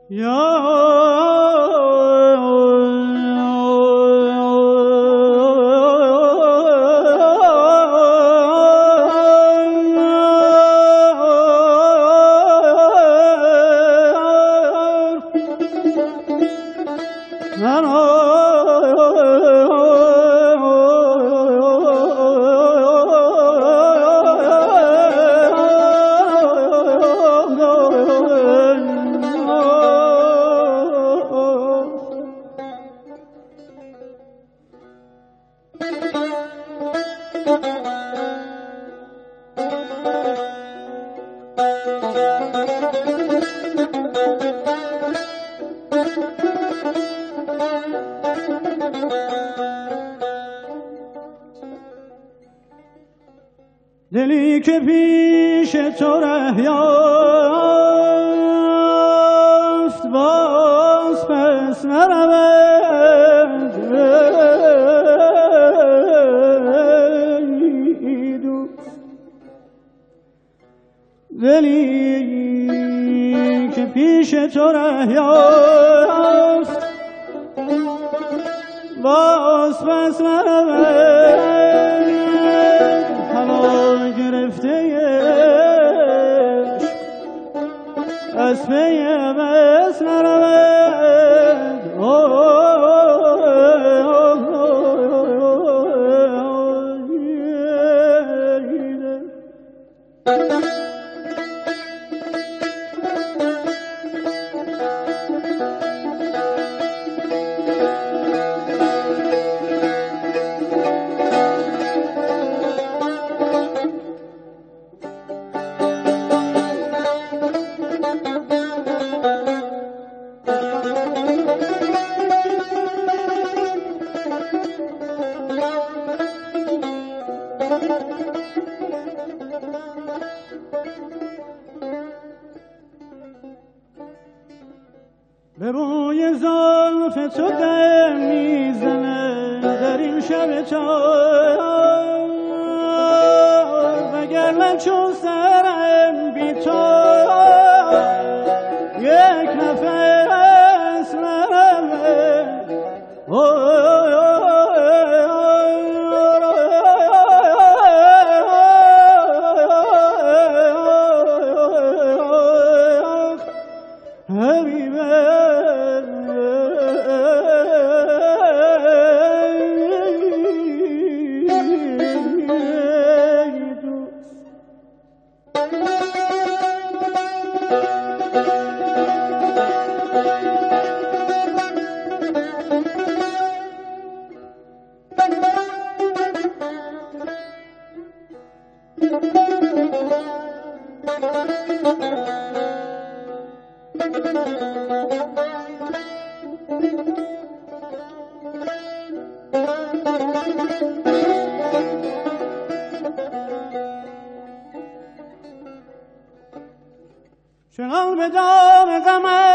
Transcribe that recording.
دلی که پیش تو ره یافت باز پس نرود دلی که پیش تو ره یافت باز پس نرود از پی بس نرود به بوی زلف تو دم میزنه در این شب تار وگرنه چون سرم بی تو یک نفس نرمه چنان به دام غمت